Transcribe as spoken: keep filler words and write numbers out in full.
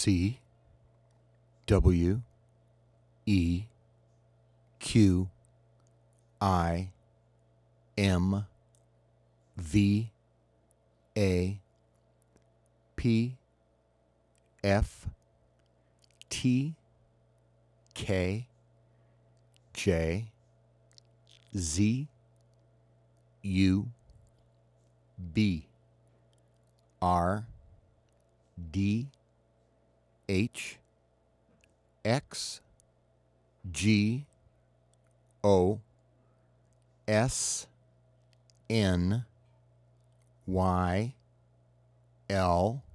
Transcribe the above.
C W E Q I M V A P F T K J Z U B R D H X G O S N Y L